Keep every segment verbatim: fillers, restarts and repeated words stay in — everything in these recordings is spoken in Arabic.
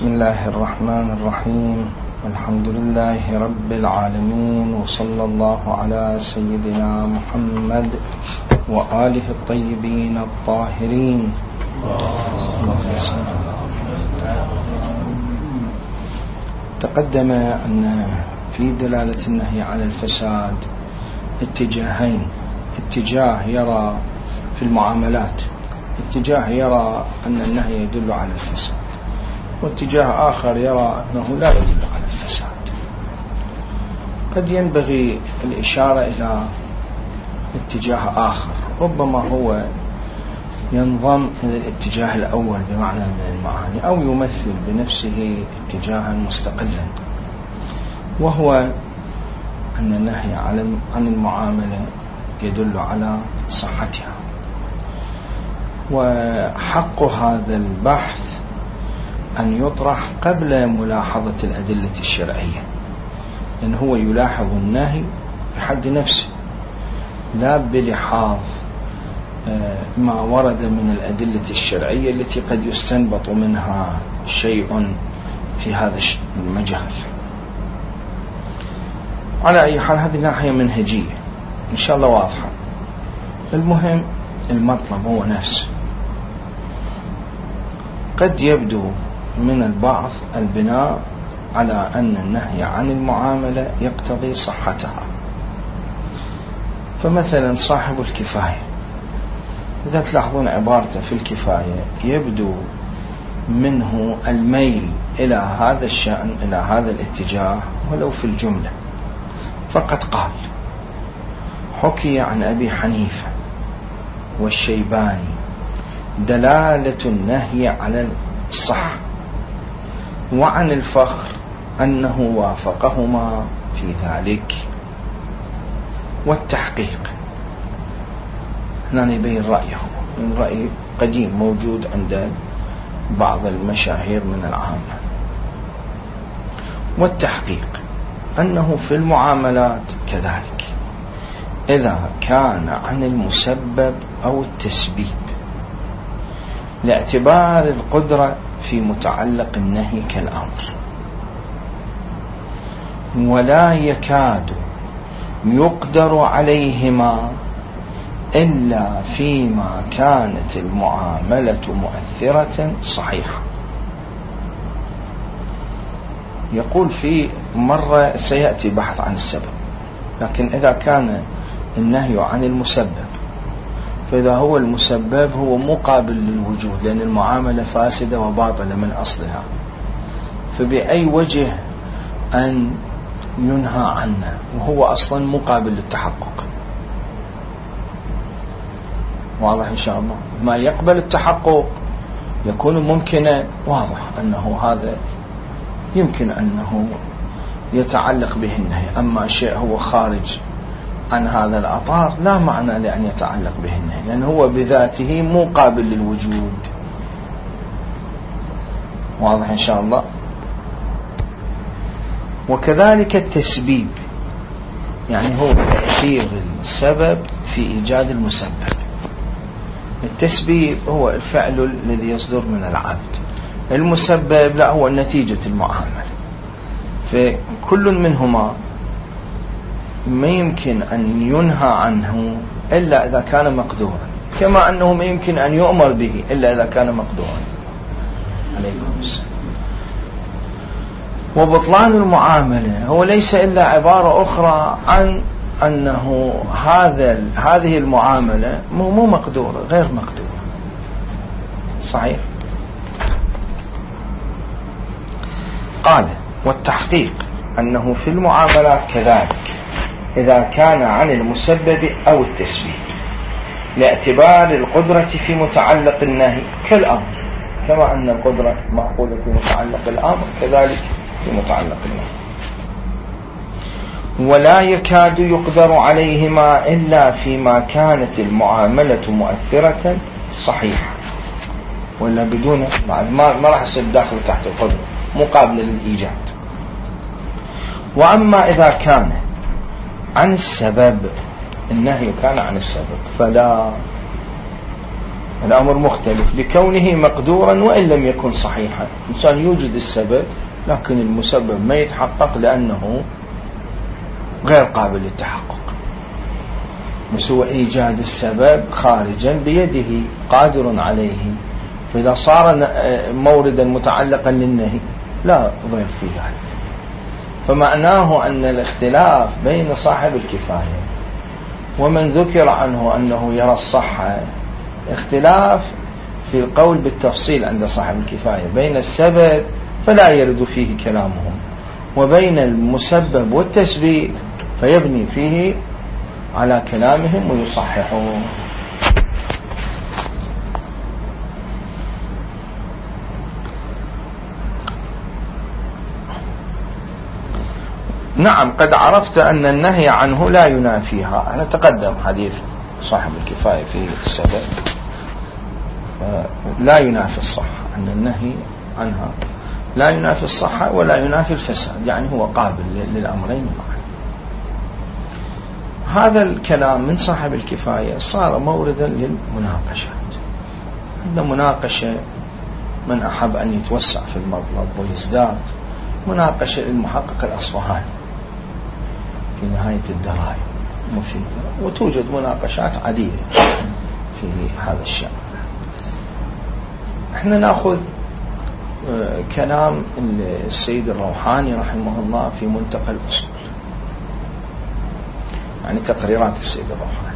بسم الله الرحمن الرحيم. الحمد لله رب العالمين، وصلى الله على سيدنا محمد وآله الطيبين الطاهرين. تقدم أن في دلالة النهي على الفساد اتجاهين: اتجاه يرى في المعاملات اتجاه يرى أن النهي يدل على الفساد، واتجاه آخر يرى أنه لا يدل على الفساد. قد ينبغي الإشارة إلى اتجاه آخر ربما هو ينضم إلى الاتجاه الأول بمعنى من المعاني، أو يمثل بنفسه اتجاها مستقلا، وهو أن النهي عن المعاملة يدل على صحتها. وحق هذا البحث أن يطرح قبل ملاحظة الأدلة الشرعية، لأن هو يلاحظ النهي بحد نفسه لا بلحاظ ما ورد من الأدلة الشرعية التي قد يستنبط منها شيء في هذا المجال. على أي حال هذه ناحية منهجية إن شاء الله واضحة. المهم المطلب هو نفسه. قد يبدو من البعض البناء على أن النهي عن المعاملة يقتضي صحتها، فمثلا صاحب الكفاية إذا تلاحظون عبارته في الكفاية يبدو منه الميل إلى هذا الشأن، إلى هذا الاتجاه، ولو في الجملة. فقد قال: حكي عن أبي حنيفة والشيباني دلالة النهي على الصح، وعن الفخر أنه وافقهما في ذلك. والتحقيق هنا يبين رأيه، من رأي قديم موجود عند بعض المشاهير من العامة. والتحقيق أنه في المعاملات كذلك إذا كان عن المسبب أو التسبيب لاعتبار القدرة في متعلق النهي كالأمر، ولا يكاد يقدر عليهما إلا فيما كانت المعاملة مؤثرة صحيحة. يقول في مرة سيأتي بحث عن السبب، لكن إذا كان النهي عن المسبب، فإذا هو المسبب هو مقابل للوجود، لأن المعاملة فاسدة وباطلة من أصلها، فبأي وجه أن ينهى عنه وهو أصلا مقابل للتحقق؟ واضح إن شاء الله. ما يقبل التحقق يكون ممكنا، واضح أنه هذا يمكن أنه يتعلق به النهي. أما شيء هو خارج عن هذا الأطار لا معنى لأن يتعلق به النهي، لأن هو بذاته مقابل للوجود. واضح إن شاء الله. وكذلك التسبيب، يعني هو تأثير السبب في إيجاد المسبب. التسبيب هو الفعل الذي يصدر من العبد، المسبب لا هو نتيجة المعاملة. فكل منهما ما يمكن أن ينهى عنه إلا إذا كان مقدورا، كما أنه ما يمكن أن يؤمر به إلا إذا كان مقدورا. عليكم السلام. وبطلان المعاملة هو ليس إلا عبارة أخرى عن أنه هذا هذه المعاملة مو مو مقدورة، غير مقدورة. صحيح. قال: والتحقيق أنه في المعاملات كذلك إذا كان عن المسبب أو التسبيب لاعتبار القدرة في متعلق النهي كالأمر، كما أن القدرة معقولة في متعلق الأمر كذلك في متعلق النهي. ولا يكاد يقدر عليهما إلا فيما كانت المعاملة مؤثرة صحيحة، ولا بدون ما ما راح يصير داخل تحت القدرة، مقابل للإيجاد. وأما إذا كان عن السبب، النهي كان عن السبب، فلا الأمر مختلف لكونه مقدورا وإن لم يكن صحيحا. الإنسان يوجد السبب لكن المسبب ما يتحقق لأنه غير قابل للتحقق. مسوى إيجاد السبب خارجا بيده قادر عليه، فإذا صار موردا متعلقا للنهي لا ضير في ذلك. فمعناه أن الاختلاف بين صاحب الكفاية ومن ذكر عنه أنه يرى الصحة اختلاف في القول بالتفصيل عند صاحب الكفاية بين السبب فلا يرد فيه كلامهم، وبين المسبب والتسبيب فيبني فيه على كلامهم ويصححون. نعم، قد عرفت أن النهي عنه لا ينافيها. أنا تقدم حديث صاحب الكفاية في السبب لا ينافي الصحة، أن النهي عنها لا ينافي الصحة ولا ينافي الفساد، يعني هو قابل للأمرين معا. هذا الكلام من صاحب الكفاية صار موردا للمناقشات. عند مناقشة من أحب أن يتوسع في المطلب ويزداد، مناقشة المحقق الأصفهاني في نهاية الدراية مفيدة، وتوجد مناقشات عديدة في هذا الشأن. احنا نأخذ كلام السيد الروحاني رحمه الله في منتقى الأصول، يعني تقريرات السيد الروحاني.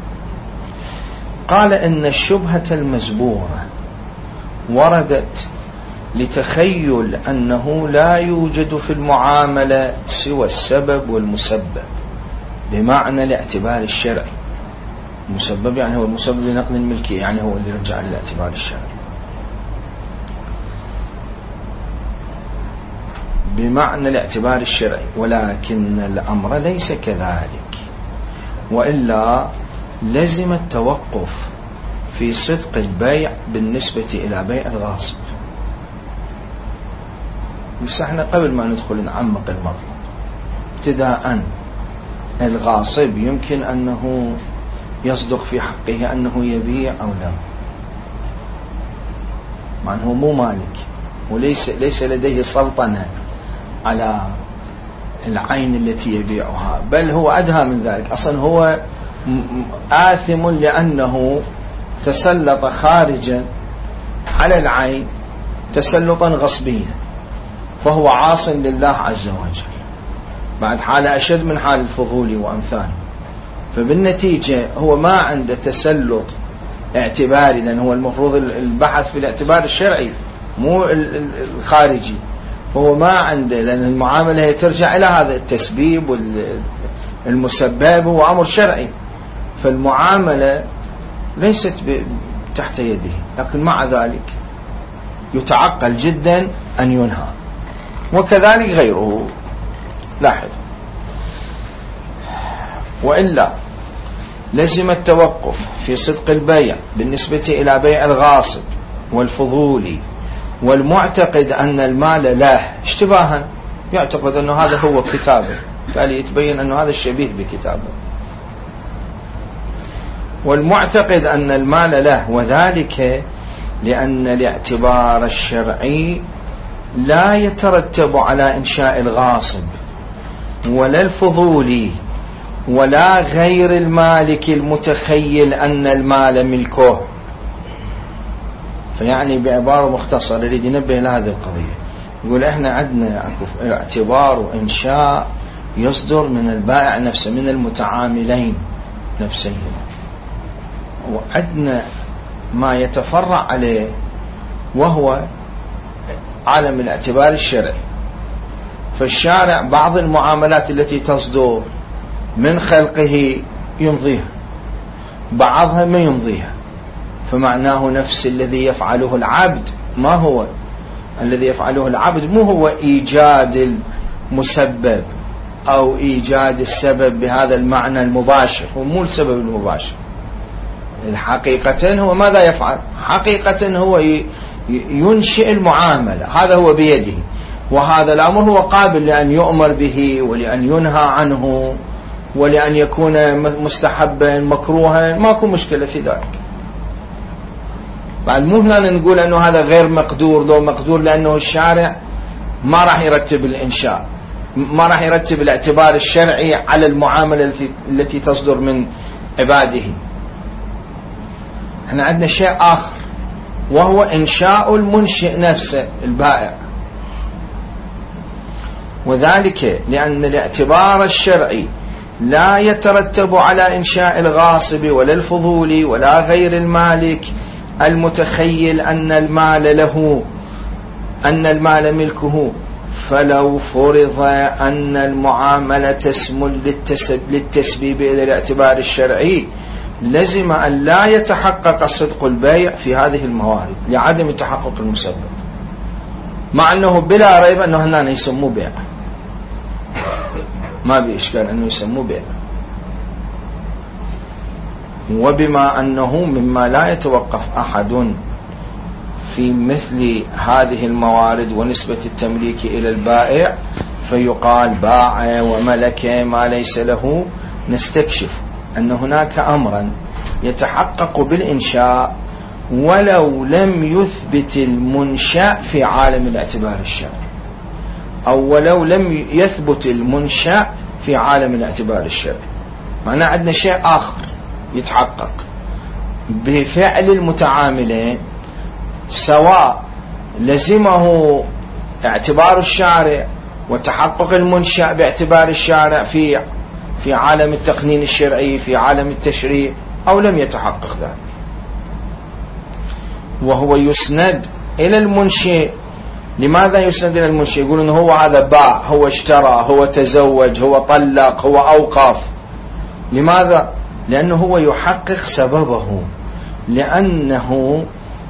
قال إن الشبهة المزبورة وردت لتخيل أنه لا يوجد في المعاملة سوى السبب والمسبب بمعنى الاعتبار الشرعي. المسبب يعني هو المسبب لنقل الملكية، يعني هو اللي يرجع للاعتبار الشرعي، بمعنى الاعتبار الشرعي، ولكن الأمر ليس كذلك، وإلا لزم التوقف في صدق البيع بالنسبة إلى بيع الغاصب. بس احنا قبل ما ندخل نعمق المطلب، ابتداء الغاصب يمكن أنه يصدق في حقه أنه يبيع أو لا، مع أنه مو مالك وليس ليس لديه سلطنة على العين التي يبيعها، بل هو أدهى من ذلك، أصلا هو آثم لأنه تسلط خارجا على العين تسلطا غصبيا، فهو عاص لله عز وجل بعد حالة أشد من حال الفضولي وأمثاله. فبالنتيجة هو ما عنده تسلط اعتباري، لأن هو المفروض البحث في الاعتبار الشرعي مو الخارجي، فهو ما عنده، لأن المعاملة ترجع إلى هذا التسبيب والمسبب هو أمر شرعي، فالمعاملة ليست تحت يده، لكن مع ذلك يتعقل جدا أن ينهى، وكذلك غيره. لاحظ، وإلا لزم التوقف في صدق البيع بالنسبة إلى بيع الغاصب والفضولي والمعتقد أن المال له اشتباها، يعتقد أنه هذا هو كتابه، بالتالي يتبين أنه هذا الشبيه بكتابه، والمعتقد أن المال له، وذلك لأن الاعتبار الشرعي لا يترتب على إنشاء الغاصب ولا الفضولي ولا غير المالك المتخيل أن المال ملكه. فيعني بعبارة مختصرة يريد ينبه لهذه القضية، يقول احنا عندنا اعتبار وإنشاء يصدر من البائع نفسه، من المتعاملين نفسهم، وعندنا ما يتفرع عليه وهو عالم الاعتبار الشرعي. فالشارع بعض المعاملات التي تصدر من خلقه يمضيها، بعضها ما يمضيها، فمعناه نفس الذي يفعله العبد. ما هو الذي يفعله العبد؟ مو هو إيجاد المسبب أو إيجاد السبب بهذا المعنى المباشر، هو مو السبب المباشر. الحقيقة هو ماذا يفعل؟ حقيقة هو ينشئ المعاملة، هذا هو بيده، وهذا الأمر هو قابل لأن يؤمر به ولأن ينهى عنه ولأن يكون مستحبا مكروها، ما يكون مشكلة في ذلك. بعد مو هنا نقول أنه هذا غير مقدور، لو مقدور لأنه الشارع ما راح يرتب الإنشاء، ما راح يرتب الاعتبار الشرعي على المعاملة التي, التي تصدر من عباده. احنا عندنا شيء آخر وهو إنشاء المنشئ نفسه البائع، وذلك لأن الاعتبار الشرعي لا يترتب على إنشاء الغاصب ولا الفضولي ولا غير المالك المتخيل أن المال له، أن المال ملكه. فلو فرض أن المعاملة تسمى للتسبيب إلى الاعتبار الشرعي لزم أن لا يتحقق صدق البيع في هذه الموارد لعدم تحقق المسبب، مع أنه بلا ريب أنه هنا يسموه بيع، ما بإشكال أنه يسموه بيع. وبما أنه مما لا يتوقف أحد في مثل هذه الموارد ونسبة التمليك إلى البائع فيقال باع وملك ما ليس له، نستكشف أن هناك أمرا يتحقق بالإنشاء ولو لم يثبت المنشأ في عالم الاعتبار الشرعي، أو ولو لم يثبت المنشأ في عالم الاعتبار الشرعي. معناه عندنا شيء آخر يتحقق بفعل المتعاملين، سواء لزمه اعتبار الشارع وتحقق المنشأ باعتبار الشارع في في عالم التقنين الشرعي في عالم التشريع، أو لم يتحقق ذلك. وهو يسند إلى المنشئ. لماذا يسند إلى المنشئ؟ يقولون هو هذا باع، هو اشترى، هو تزوج، هو طلق، هو أوقف. لماذا؟ لأنه هو يحقق سببه، لأنه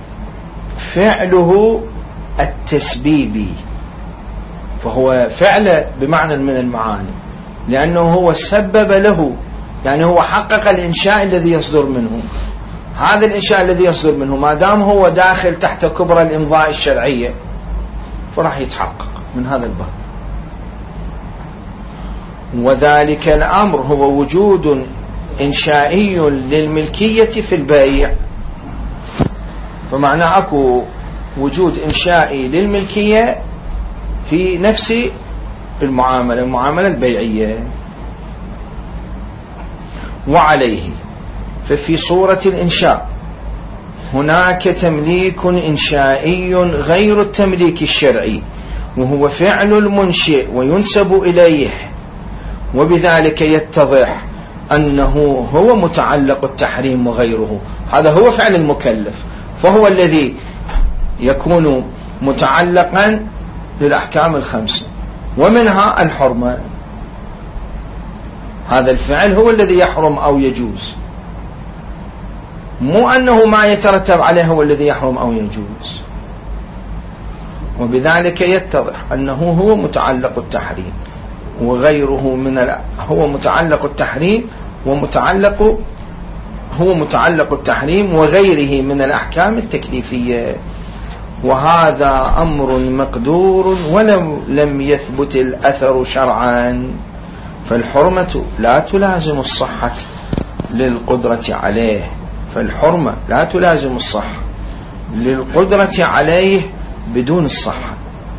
فعله التسبيبي، فهو فعل بمعنى من المعاني، لأنه هو سبب له، يعني هو حقق الإنشاء الذي يصدر منه. هذا الإنشاء الذي يصدر منه ما دام هو داخل تحت كبرى الإمضاء الشرعية فراح يتحقق من هذا الباب. وذلك الأمر هو وجود إنشائي للملكية في البيع، فمعنى أكو وجود إنشائي للملكية في نفس المعاملة المعاملة البيعية. وعليه ففي صورة الإنشاء هناك تمليك إنشائي غير التمليك الشرعي، وهو فعل المنشئ وينسب إليه، وبذلك يتضح أنه هو متعلق التحريم وغيره. هذا هو فعل المكلف، فهو الذي يكون متعلقا بالأحكام الخمسة، ومنها الحرمة. هذا الفعل هو الذي يحرم أو يجوز، مو أنه ما يترتب عليه هو الذي يحرم أو يجوز. وبذلك يتضح أنه هو متعلق التحريم وغيره من ال... هو متعلق التحريم ومتعلق هو متعلق التحريم وغيره من الأحكام التكليفية. وهذا أمر مقدور ولو لم يثبت الأثر شرعا، فالحرمة لا تلازم الصحة للقدرة عليه، فالحرمة لا تلازم الصحة للقدرة عليه بدون الصحة.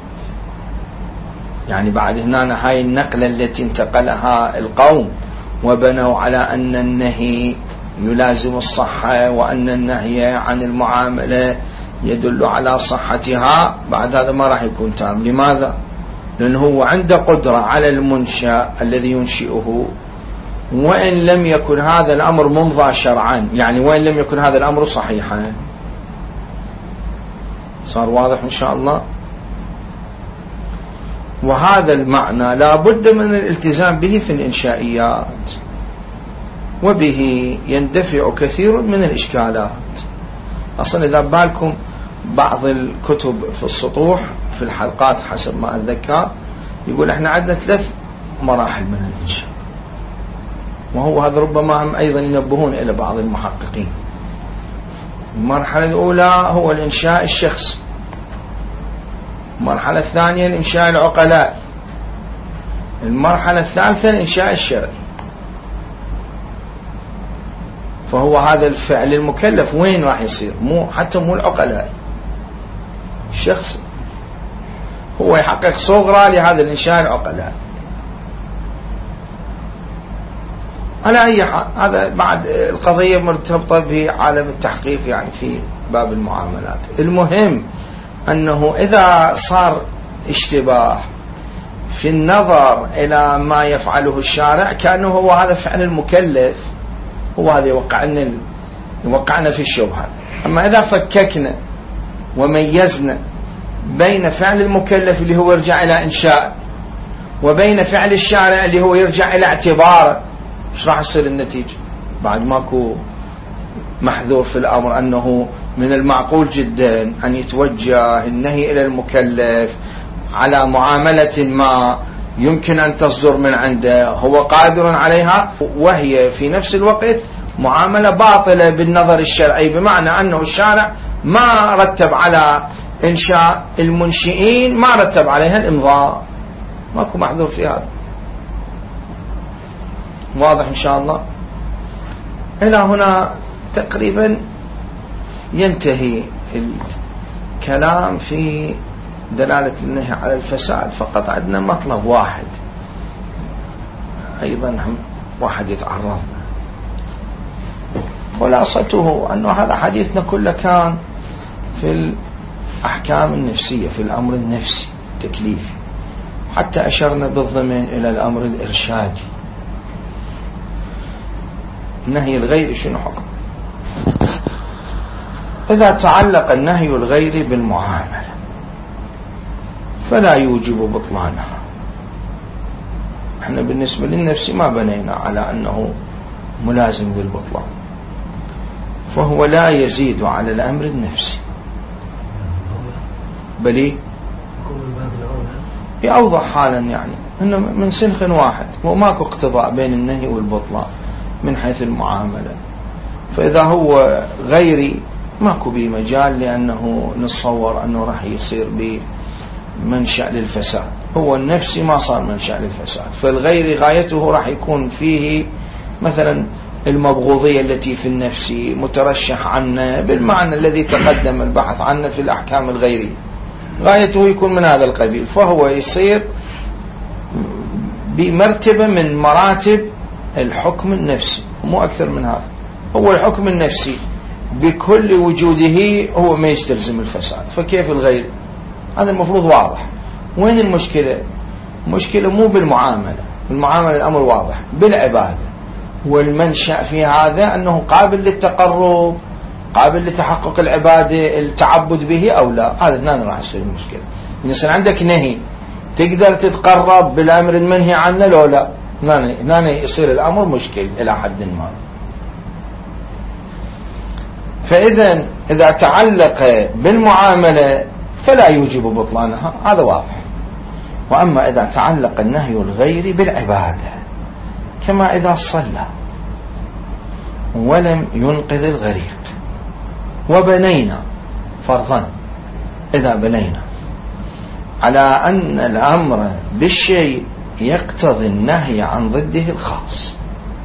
يعني بعد هنا هاي النقلة التي انتقلها القوم وبنوا على أن النهي يلازم الصحة وأن النهي عن المعاملة يدل على صحتها، بعد هذا ما راح يكون تام. لماذا؟ لأنه هو عنده قدرة على المنشأ الذي ينشئه، وإن لم يكن هذا الأمر ممضى شرعا، يعني وإن لم يكن هذا الأمر صحيحا. صار واضح إن شاء الله؟ وهذا المعنى لا بد من الالتزام به في الإنشائيات، وبه يندفع كثير من الإشكالات. أصلا إذا بالكم بعض الكتب في السطوح في الحلقات حسب ما أتذكر يقول احنا عندنا ثلاث مراحل من الإنشاء، وهو هذا ربما هم أيضا ينبهون إلى بعض المحققين. المرحلة الأولى هو الإنشاء الشخصي، المرحلة الثانية الإنشاء العقلاء، المرحلة الثالثة الإنشاء الشرعي. فهو هذا الفعل المكلف وين راح يصير؟ مو حتى مو العقلاء، الشخص هو يحقق صغرى لهذا الإنشاء العقلاء. على أي حال هذا بعد القضية مرتبطة بعالم التحقيق يعني في باب المعاملات. المهم أنه إذا صار اشتباه في النظر إلى ما يفعله الشارع كأنه هو هذا فعل المكلف، هو هذا يوقعنا يوقعنا في الشبهة. أما إذا فككنا وميزنا بين فعل المكلف اللي هو يرجع إلى إنشاء وبين فعل الشارع اللي هو يرجع إلى اعتباره، ايش راح يصير النتيجة؟ بعد ماكو محذور في الأمر أنه من المعقول جدا أن يتوجه النهي إلى المكلف على معاملة ما يمكن أن تصدر من عنده هو قادر عليها، وهي في نفس الوقت معاملة باطلة بالنظر الشرعي، بمعنى أنه الشارع ما رتب على إنشاء المنشئين ما رتب عليها الإمضاء، ماكو محذور في هذا. واضح إن شاء الله؟ إلى هنا تقريبا ينتهي الكلام في دلالة النهي على الفساد. فقط عندنا مطلب واحد أيضا هم واحد يتعرض، خلاصته أنه هذا حديثنا كله كان في الأحكام النفسية، في الأمر النفسي التكليفي، حتى أشرنا بالضمن إلى الأمر الإرشادي. النهي الغيري شنو حكم؟ إذا تعلق النهي الغيري بالمعاملة فلا يوجب بطلانها. احنا بالنسبة للنفسي ما بنينا على أنه ملازم للبطلان، فهو لا يزيد على الأمر النفسي، بل يأوضح حالا يعني إنه من سنخ واحد وماكو اقتضاء بين النهي والبطلان من حيث المعاملة. فإذا هو غيري ماكو بيه مجال، لأنه نتصور أنه راح يصير بمنشأ للفساد. هو النفسي ما صار منشأ للفساد، فالغيري غايته راح يكون فيه مثلا المبغوضية التي في النفس مترشح عنه بالمعنى الذي تقدم البحث عنه في الأحكام الغيرية، غايته يكون من هذا القبيل، فهو يصير بمرتبة من مراتب الحكم النفسي، مو أكثر من هذا. هو الحكم النفسي بكل وجوده هو ما يستلزم الفساد، فكيف الغير؟ هذا المفروض واضح. وين المشكلة؟ المشكلة مو بالمعاملة، المعاملة الأمر واضح، بالعبادة. والمنشأ في هذا أنه قابل للتقرب، قابل لتحقق العبادة، التعبد به أو لا. هذا هنا راح يصير المشكلة. يصير عندك نهي تقدر تتقرب بالأمر المنهي عنه لو لا، هنا يصير الأمر مشكل إلى حد ما. فإذا إذا تعلق بالمعاملة فلا يوجب بطلانها، هذا واضح. وأما إذا تعلق النهي الغيري بالعبادة، كما إذا صلى ولم ينقذ الغريق، وبنينا فرضا، إذا بنينا على أن الأمر بالشيء يقتضي النهي عن ضده الخاص،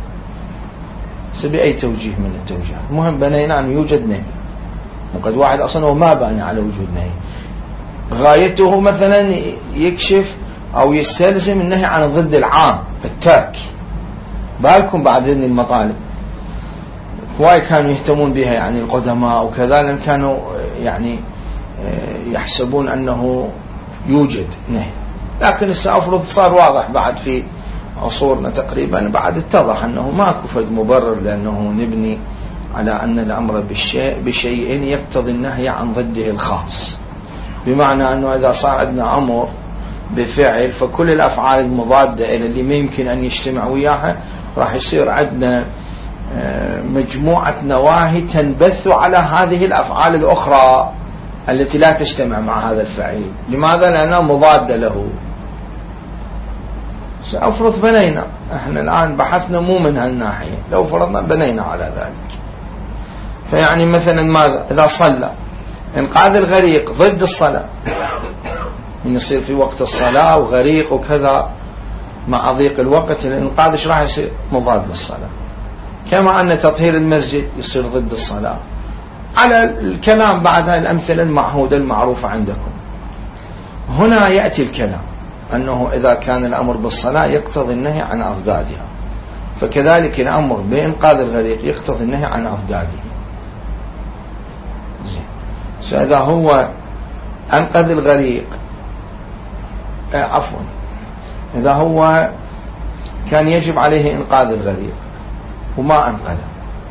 بأي توجيه من التوجيهات، المهم بنينا أن يوجد نهي، وقد واحد أصلا وما بنى على وجود نهي، غايته مثلا يكشف أو يستلزم النهي عن ضد العام الترك. بالكم بعدين المطالب هواي كانوا يهتمون بها يعني القدماء وكذا، لأن كانوا يعني يحسبون أنه يوجد نهي، لكن السأفرض صار واضح بعد في عصورنا تقريبا، بعد اتضح أنه ما كفد مبرر لأنه نبني على أن الأمر بالشيء بشيء يقتضي النهي عن ضده الخاص، بمعنى أنه إذا صار عندنا أمر بفعل فكل الأفعال المضادة إلى اللي ما يمكن أن يجتمع وياها راح يصير عندنا مجموعة نواهي تنبث على هذه الأفعال الأخرى التي لا تجتمع مع هذا الفعل. لماذا؟ لأنها مضادة له. سأفرض بنينا، احنا الآن بحثنا مو من هالناحية، لو فرضنا بنينا على ذلك. فيعني مثلا ماذا؟ إذا صلى انقاذ الغريق ضد الصلاة، إن يصير في وقت الصلاة وغريق وكذا مع ضيق الوقت، الانقاذ ايش راح يصير؟ مضاد للصلاة. كما أن تطهير المسجد يصير ضد الصلاة، على الكلام بعد هذه الأمثلة المعهودة المعروفة عندكم. هنا يأتي الكلام أنه إذا كان الأمر بالصلاة يقتضي النهي عن أضدادها، فكذلك الأمر بإنقاذ الغريق يقتضي النهي عن أضداده. فإذا هو أنقذ الغريق آه عفوا إذا هو كان يجب عليه إنقاذ الغريق وما أنقذه،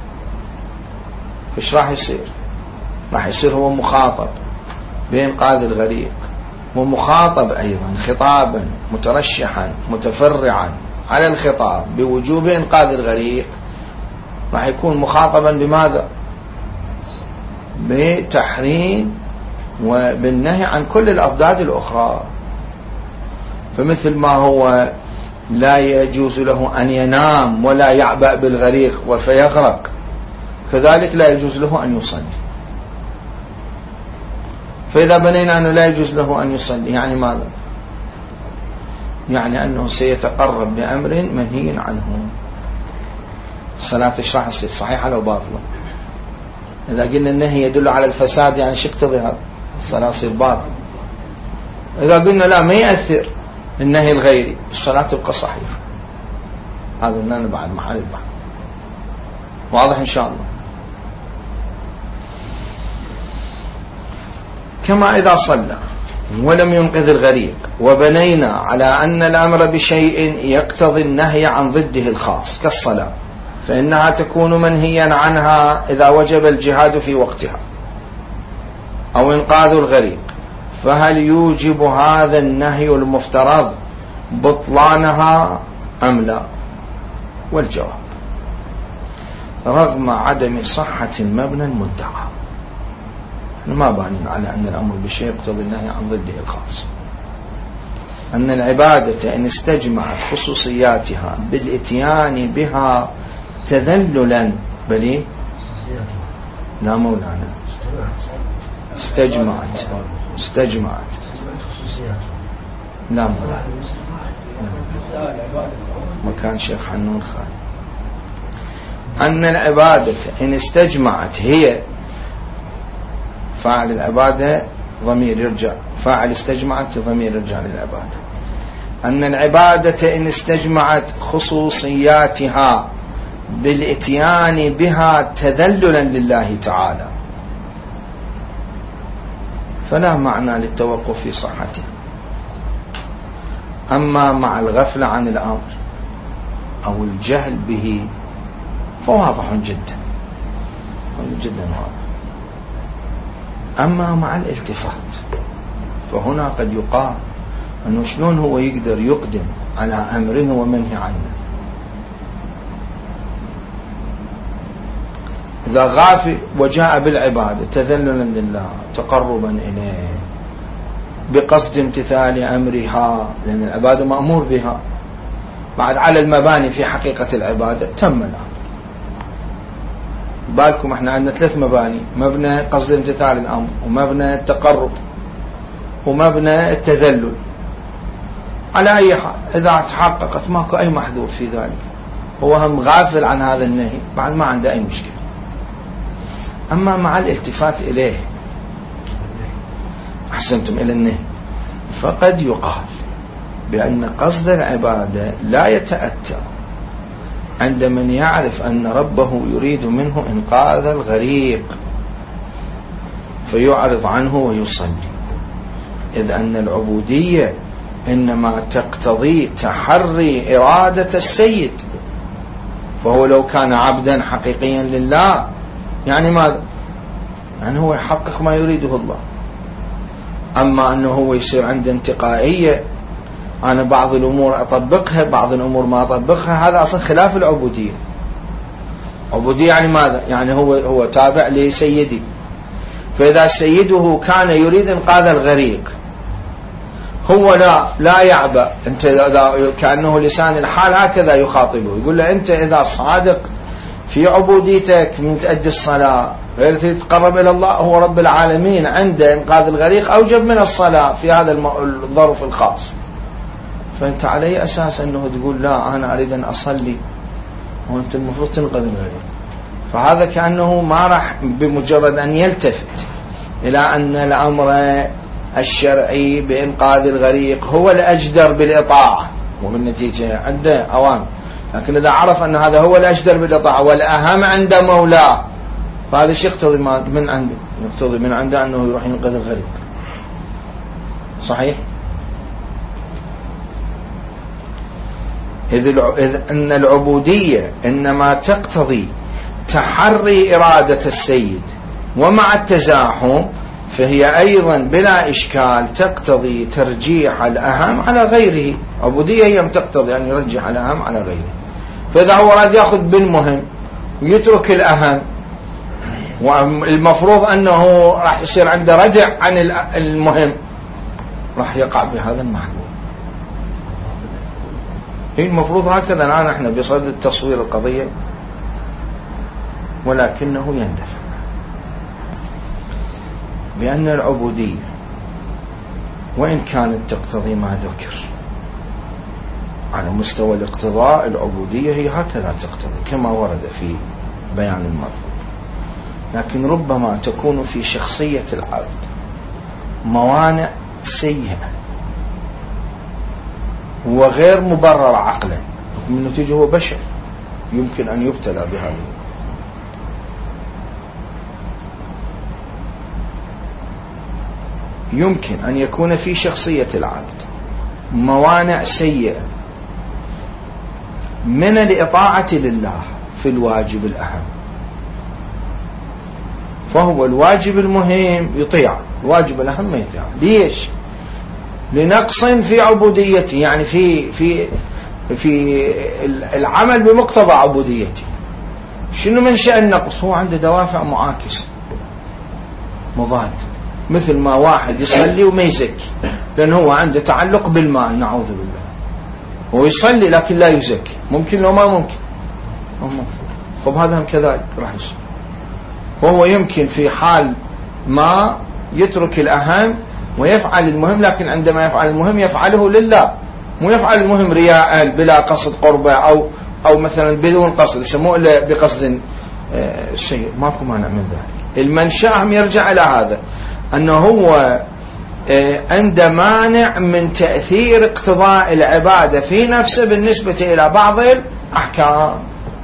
فإيش راح يصير؟ راح يصير هو مخاطب بإنقاذ الغريق، ومخاطب أيضا خطابا مترشحا متفرعا على الخطاب بوجوب إنقاذ الغريق، راح يكون مخاطبا بماذا؟ بتحريم وبالنهي عن كل الأضداد الأخرى. فمثل ما هو لا يجوز له أن ينام ولا يعبأ بالغريق فيغرق، كذلك لا يجوز له أن يصلي. فإذا بنينا أنه لا يجوز له أن يصلي يعني ماذا؟ يعني أنه سيتقرب بأمر منهي عنه. الصلاة إيش راح تصير؟ صحيحة لو باطلة؟ إذا قلنا النهي يدل على الفساد يعني شو يقتضي هذا؟ الصلاة تصير باطلة. إذا قلنا لا ما يأثر النهي الغيري الصلاة تبقى صحيحة. هذا لنا بعد محل البحث. واضح إن شاء الله. كما إذا صلى ولم ينقذ الغريق وبنينا على أن الأمر بشيء يقتضي النهي عن ضده الخاص كالصلاة، فإنها تكون منهيا عنها إذا وجب الجهاد في وقتها أو إنقاذ الغريق، فهل يوجب هذا النهي المفترض بطلانها أم لا؟ والجواب رغم عدم صحة المبنى المدعى، ما بانين على أن الأمر بالشيء يقتضي النهي عن ضده الخاص، أن العبادة إن استجمعت خصوصياتها بالإتيان بها تذللا بل لا مولانا استجمعت استجمعت لا مولانا مكان شيخ حنون خالد. أن العبادة إن استجمعت هي فاعل العبادة ضمير يرجع، فاعل استجمعت ضمير يرجع للعبادة. أن العبادة إن استجمعت خصوصياتها بالإتيان بها تذللا لله تعالى فلا معنى للتوقف في صحتها. أما مع الغفلة عن الأمر أو الجهل به فواضح جدا جدا واضح. أما مع الالتفات فهنا قد يقال أنه شلون هو يقدر يقدم على أمر هو منهي عنه. إذا غافل وجاء بالعبادة تذللا لله تقربا إليه بقصد امتثال أمرها، لأن العبادة مأمور بها، بعد على المباني في حقيقة العبادة تم الأمر. بالكم احنا عندنا ثلاث مباني، مبنى قصد امتثال الأمر ومبنى التقرب ومبنى التذلل. على أي حال إذا تحققت ماكو أي محذور في ذلك، هو هم غافل عن هذا النهي بعد ما عنده أي مشكلة. أما مع الالتفات إليه أحسنتم إلى النهي فقد يقال بأن قصد العبادة لا يتأتى عند من يعرف أن ربه يريد منه إنقاذ الغريق فيعرض عنه ويصلي، إذ أن العبودية إنما تقتضي تحري إرادة السيد، فهو لو كان عبدا حقيقيا لله يعني ماذا؟ يعني هو يحقق ما يريده الله. أما أنه هو يصير عنده انتقائية، أنا بعض الأمور أطبقها بعض الأمور ما أطبقها، هذا أصلا خلاف العبودية. عبودية يعني ماذا؟ يعني هو هو تابع لسيدي، فإذا سيده كان يريد إنقاذ الغريق هو لا لا يعبأ، أنت كأنه لسان الحال هكذا يخاطبه، يقول له أنت إذا صادق في عبوديتك من تأدي الصلاة غير تتقرب إلى الله، هو رب العالمين عنده إنقاذ الغريق أوجب من الصلاة في هذا الظرف الخاص، فأنت على أي أساس أنه تقول لا أنا أريد أن أصلي وأنت المفروض تنقذ الغريق. فهذا كأنه ما راح بمجرد أن يلتفت إلى أن الأمر الشرعي بإنقاذ الغريق هو الأجدر بالإطاعة، وبالنتيجة عنده أوامر، لكن إذا عرف أن هذا هو الأجدر بالإطاعة والأهم عند مولاه، فهذا الشيء يقتضي من عنده يقتضي من عنده أنه يروح ينقذ الغريق. صحيح؟ إذ أن العبودية إنما تقتضي تحري إرادة السيد، ومع التزاحم فهي أيضا بلا إشكال تقتضي ترجيح الأهم على غيره. عبودية هي تقتضي أن يرجح الأهم على غيره. فإذا هو راد يأخذ بالمهم ويترك الأهم، والمفروض أنه راح يصير عنده ردع عن المهم، راح يقع بهذا المحلول. المفروض هكذا الآن احنا بصدد تصوير القضية، ولكنه يندفع بأن العبودية وإن كانت تقتضي ما ذكر على مستوى الاقتضاء، العبودية هي هكذا تقتضي كما ورد في بيان المطلوب، لكن ربما تكون في شخصية العبد موانع سيئة وغير مبررة عقلا، من نتيجة هو بشر يمكن أن يبتلى بهذه. يمكن أن يكون في شخصية العبد موانع سيئة من الإطاعة لله في الواجب الأهم، فهو الواجب المهم يطيع، الواجب الأهم ما يطيع. ليش؟ لنقص في عبوديته، يعني في في في العمل بمقتضى عبوديته. شنو منشأ النقص؟ هو عنده دوافع معاكسة مضاد، مثل ما واحد يصلي وما يزكي لأن هو عنده تعلق بالمال، نعوذ بالله، هو يصلي لكن لا يزكي، ممكن لو ما ممكن ممكن طب هذا هم كذلك راح يصير. وهو يمكن في حال ما يترك الأهم ويفعل المهم، لكن عندما يفعل المهم يفعله لله، مو يفعل المهم رياء بلا قصد قربة أو أو مثلا بدون قصد، يسموه بقصد شيء، ماكو مانع من ذلك. المنشأ يرجع إلى هذا، أنه هو عنده مانع من تأثير اقتضاء العبادة في نفسه بالنسبة إلى بعض الأحكام،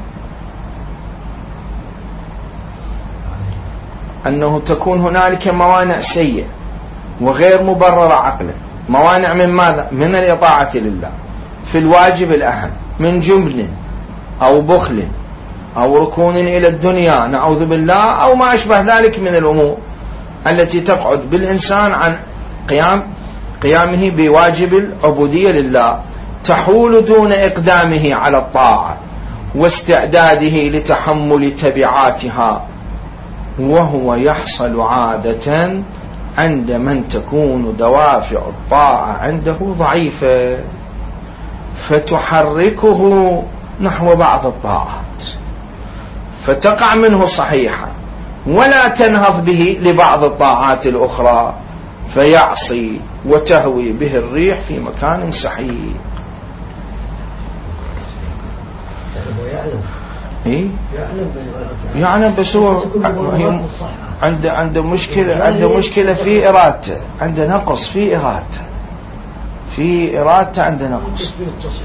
أنه تكون هنالك موانع سيئة وغير مبررة عقلا. موانع من ماذا؟ من الإطاعة لله في الواجب الأهم، من جبن أو بخل أو ركون إلى الدنيا نعوذ بالله، أو ما أشبه ذلك من الأمور التي تقعد بالإنسان عن قيام قيامه بواجب العبودية لله، تحول دون إقدامه على الطاعة واستعداده لتحمل تبعاتها، وهو يحصل عادة عند من تكون دوافع الطاعة عنده ضعيفة فتحركه نحو بعض الطاعات، فتقع منه صحيحة ولا تنهض به لبعض الطاعات الأخرى، فيعصي وتهوي به الريح في مكان سحيق. إيه؟ يعلم بس هو عنده عنده مشكلة عنده مشكلة في إرادته، عنده نقص في إرادته في إرادته عنده نقص.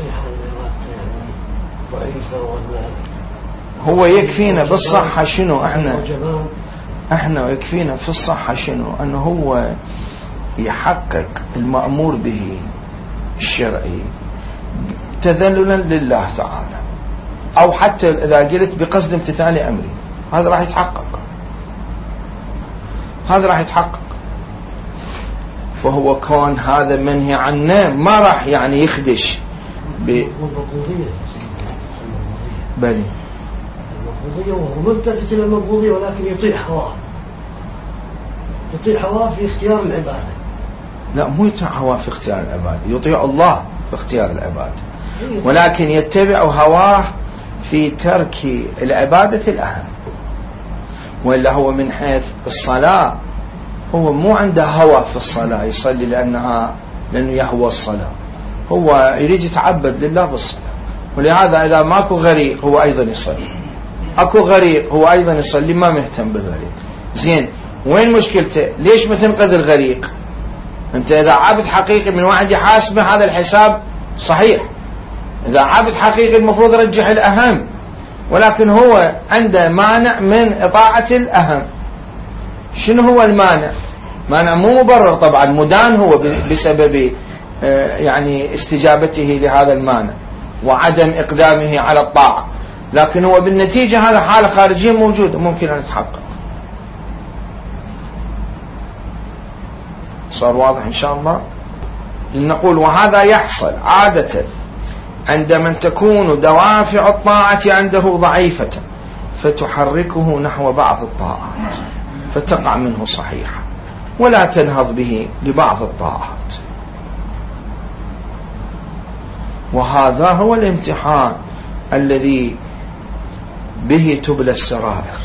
هو يكفينا بالصحة شنو؟ احنا احنا يكفينا في الصحة شنو؟ انه هو يحقق المأمور به الشرعي تذللا لله تعالى، او حتى اذا قلت بقصد امتثال امره، هذا راح يتحقق هذا راح يتحقق. فهو كون هذا منهي عنه ما راح يعني يخدش ب بلي المقبوضية، وهو ملتفت إلى المقبوضية ولكن يطيع هواه يطيع هواه في اختيار العبادة. لا، مو يطيع هواه في اختيار العبادة، يطيع الله في اختيار العبادة، ولكن يتبع هواه في ترك العبادة الأهم. وإلا هو من حيث الصلاة هو مو عنده هوى في الصلاة يصلي لأنها لأنه يهوى الصلاة، هو يريد يتعبد لله بالصلاة، ولهذا إذا ماكو غريق هو أيضا يصلي، أكو غريق هو أيضا يصلي، ما مهتم بالغريق. زين وين مشكلته؟ ليش ما تنقذ الغريق؟ أنت إذا عبد حقيقي من واحد يحاسبه هذا الحساب صحيح، إذا عبد حقيقي المفروض يرجح الأهم، ولكن هو عنده مانع من إطاعة الأهم. شنو هو المانع؟ مانع مو مبرر طبعا، مدان هو بسبب يعني استجابته لهذا المانع وعدم إقدامه على الطاعة، لكن هو بالنتيجة هذا حالة خارجية موجودة ممكن أن تتحقق. صار واضح إن شاء الله؟ نقول وهذا يحصل عادة عندما تكون دوافع الطاعة عنده ضعيفة فتحركه نحو بعض الطاعات فتقع منه صحيحة ولا تنهض به لبعض الطاعات. وهذا هو الامتحان الذي به تبلى السرائر.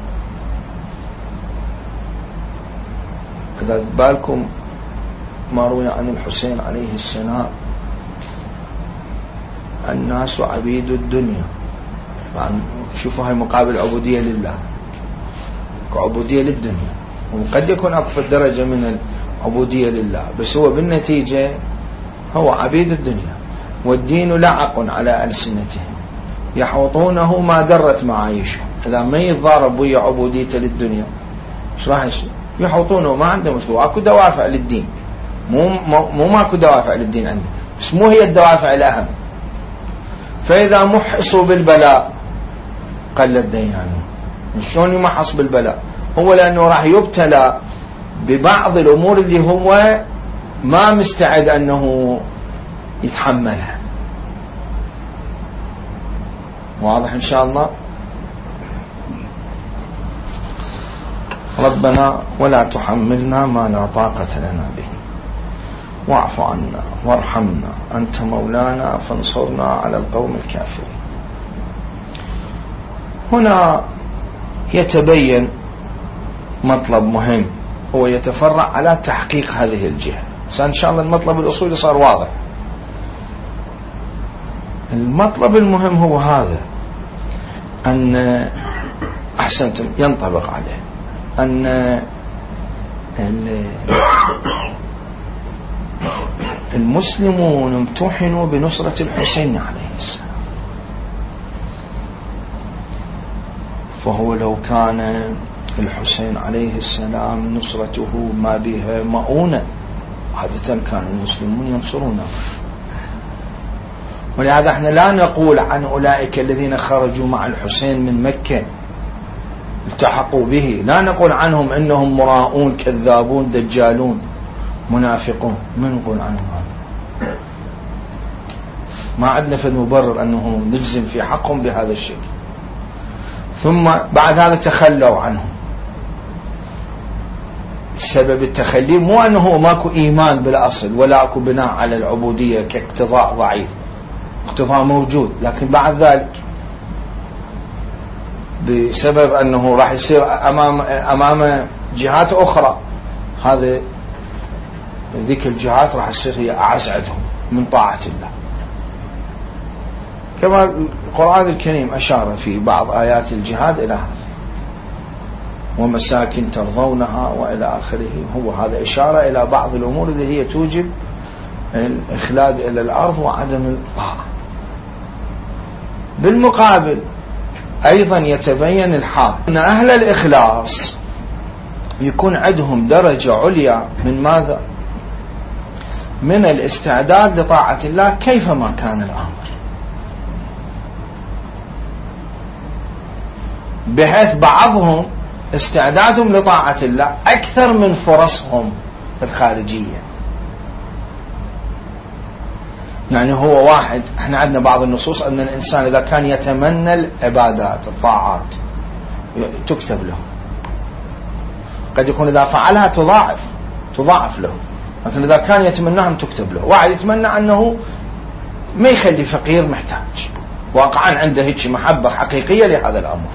إذا بالكم ما روي عن الحسين عليه السلام الناس عبيد الدنيا، يعني شوفوا هاي مقابل عبودية لله، عبودية للدنيا، وقد يكون أكثر درجة من العبودية لله، بس هو بالنتيجة هو عبيد الدنيا. والدين لعق على ألسنتهم يحوطونه ما درت معايشهم. إذا ما يتضارب ويا عبوديته للدنيا ايش راح يصير؟ يحوطونه، ما عنده مشكلة، اكو دوافع للدين، مو مو ماكو دوافع للدين عنده، بس مو هي الدوافع الأهم. فإذا محصوا بالبلاء قلت ديانه. شلون يمحص بالبلاء؟ هو لأنه راح يبتلى ببعض الأمور اللي هو ما مستعد أنه يتحملها. واضح إن شاء الله؟ ربنا ولا تحملنا ما لا طاقة لنا به واعف عنا وارحمنا أنت مولانا فانصرنا على القوم الكافرين. هنا يتبين مطلب مهم هو يتفرع على تحقيق هذه الجهة. إن شاء الله المطلب الأصولي صار واضح. المطلب المهم هو هذا، أن أحسنتم ينطبق عليه أن المسلمون امتحنوا بنصرة الحسين عليه السلام، فهو لو كان الحسين عليه السلام نصرته ما بها مؤونة عادة كان المسلمون ينصرونه. ولهذا احنا لا نقول عن أولئك الذين خرجوا مع الحسين من مكة التحقوا به، لا نقول عنهم انهم مراؤون كذابون دجالون منافقون، ما نقول عنهم هذا، ما عندنا فد مبرر انه نجزم في حقهم بهذا الشكل. ثم بعد هذا تخلوا عنهم. سبب التخلي مو انه ماكو ايمان بالاصل ولا اكو بناء على العبودية كاقتضاء ضعيف، اقتضاء موجود، لكن بعد ذلك بسبب أنه راح يصير أمام أمام جهات أخرى، هذا ذيك الجهات راح تصير هي أعز عندهم من طاعة الله، كما القرآن الكريم أشار في بعض آيات الجهاد إلى هذا، ومساكن ترضونها وإلى آخره. هو هذا إشارة إلى بعض الأمور اللي هي توجب الإخلاد إلى الأرض وعدم الطاعة. بالمقابل أيضا يتبين الحال أن أهل الإخلاص يكون عندهم درجة عليا من ماذا؟ من الاستعداد لطاعة الله كيفما كان الأمر، بحيث بعضهم استعدادهم لطاعة الله أكثر من فرصهم الخارجية. يعني هو واحد، احنا عندنا بعض النصوص أن الإنسان إذا كان يتمنى العبادات الطاعات تكتب له، قد يكون إذا فعلها تضاعف تضاعف له، لكن إذا كان يتمناهم تكتب له. واحد يتمنى أنه ما يخلي فقير محتاج، واقعا عنده هيك محبة حقيقية لهذا الأمر،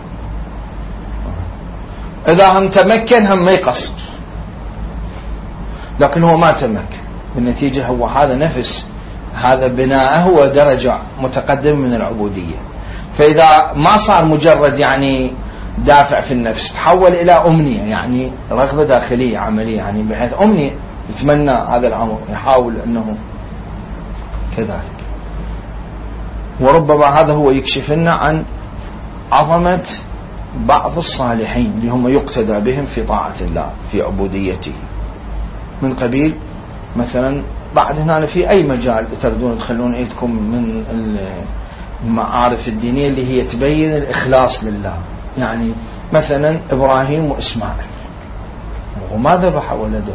إذا هم تمكن هم ما يقصر، لكن هو ما تمكن، بالنتيجة هو هذا نفس هذا بناءه هو درجة متقدمة من العبودية. فإذا ما صار مجرد يعني دافع في النفس، تحول إلى أمنية، يعني رغبة داخلية عملية، يعني بحيث أمنية يتمنى هذا الأمر، يحاول أنه كذلك. وربما هذا هو يكشف لنا عن عظمة بعض الصالحين اللي هم يقتدى بهم في طاعة الله في عبوديته، من قبيل مثلا بعد هنا في أي مجال تردون تخلون إيدكم من المعارف الدينية اللي هي تبين الإخلاص لله. يعني مثلا إبراهيم وإسماعيل، وما ذبح ولده،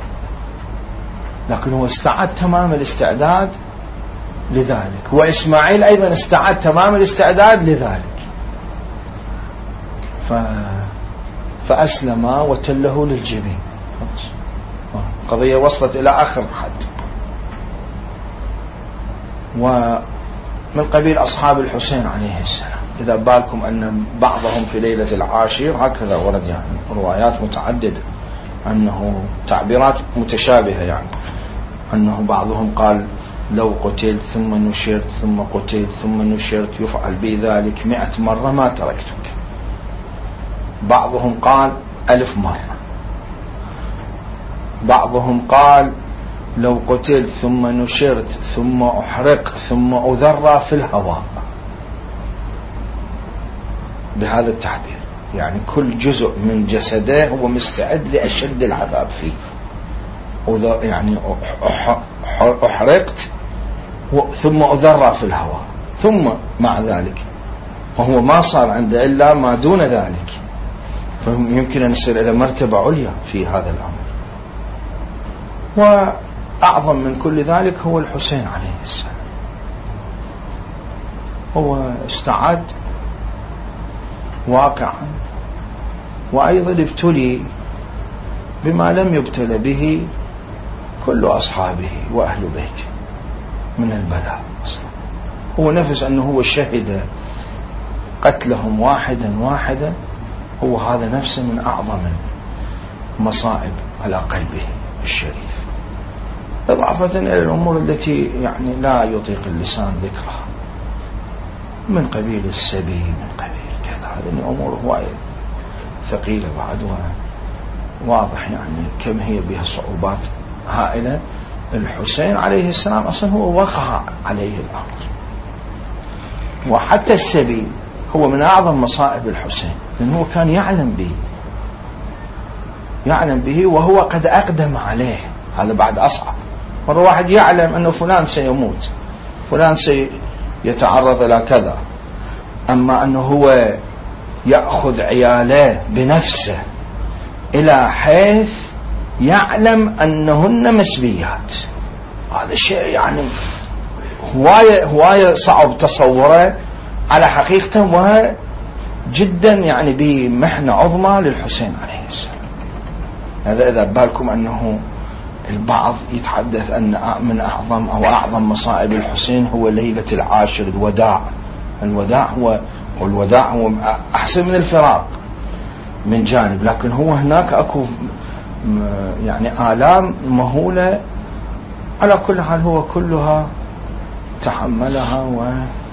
لكن هو استعد تمام الاستعداد لذلك، وإسماعيل أيضا استعد تمام الاستعداد لذلك، ف... فأسلم وتله للجبين. قضية وصلت إلى آخر حد. ومن قبيل أصحاب الحسين عليه السلام، إذا بالكم أن بعضهم في ليلة العاشر هكذا ورد، يعني روايات متعددة أنه تعبيرات متشابهة، يعني أنه بعضهم قال لو قتلت ثم نشرت ثم قتلت ثم نشرت يفعل بي ذلك مئة مرة ما تركتك. بعضهم قال ألف مرة. بعضهم قال لو قتلت ثم نشرت ثم أحرقت ثم أذرى في الهواء، بهذا التعبير، يعني كل جزء من جسده هو مستعد لأشد العذاب فيه. يعني أحرقت ثم أذرى في الهواء، ثم مع ذلك وهو ما صار عنده إلا ما دون ذلك، فيمكن أن يصير إلى مرتبة عليا في هذا الأمر. وأعظم من كل ذلك هو الحسين عليه السلام، هو استعد واقعا، وأيضا ابتلي بما لم يبتل به كل أصحابه وأهل بيته من البلاء. أصلا هو نفس أنه هو شهد قتلهم واحدا واحدا، هو هذا نفسه من أعظم المصائب على قلبه الشريف، إضافة إلى الأمور التي يعني لا يطيق اللسان ذكرها، من قبيل السبي، من قبيل كذا. هذه أمور هواية ثقيلة بعد، واضح يعني كم هي بها صعوبات هائلة. الحسين عليه السلام أصلا هو وقع عليه الأمر، وحتى السبي هو من أعظم مصائب الحسين، لأنه هو كان يعلم به يعلم به وهو قد أقدم عليه. هذا بعد أصعب. مرة واحد يعلم أنه فلان سيموت، فلان سيتعرض إلى كذا، أما أنه هو يأخذ عياله بنفسه إلى حيث يعلم أنهن مسبيات، هذا الشيء يعني هواية هواية صعب تصوره على حقيقته، وهي جدا يعني بمحنة عظمى للحسين عليه السلام. هذا إذا بالكم أنه البعض يتحدث أن من أعظم أو أعظم مصائب الحسين هو ليلة العاشر، الوداع. الوداع هو والوداع هو أحسن من الفراق من جانب، لكن هو هناك أكو يعني آلام مهولة. على كل حال هو كلها تحملها، و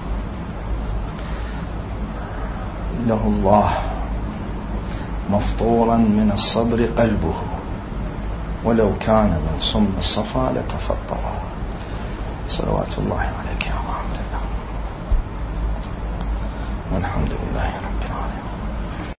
له الله مفطورا من الصبر قلبه، ولو كان من صم الصفا لتفطرا. صلوات الله عليك يا محمد الله، والحمد لله رب العالمين.